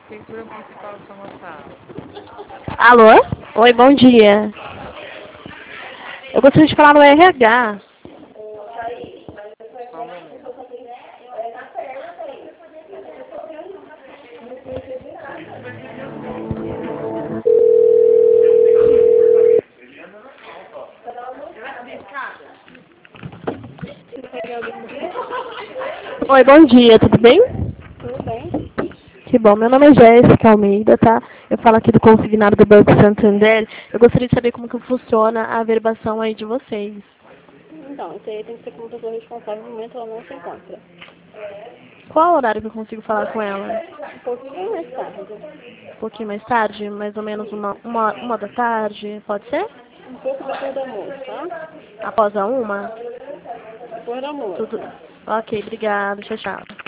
Prefeitura Municipal de São Gonçalo. Alô? Oi, bom dia. Eu gostaria de falar no RH. Só um momento. Oi, bom dia, tudo bem? Tudo bem? Que bom, meu nome é Jéssica Almeida, tá? Eu falo aqui do consignado do Banco Santander. Eu gostaria de saber como que funciona a averbação aí de vocês. Então, isso aí tem que ser com a pessoa responsável no momento ela não se encontra. Qual horário que eu consigo falar com ela? Um pouquinho mais tarde. Um pouquinho mais tarde? Mais ou menos uma da tarde? Pode ser? Um pouco depois do almoço, tá? Após a uma? Depois do almoço. Tudo. Ok, obrigada. Tchau, tchau.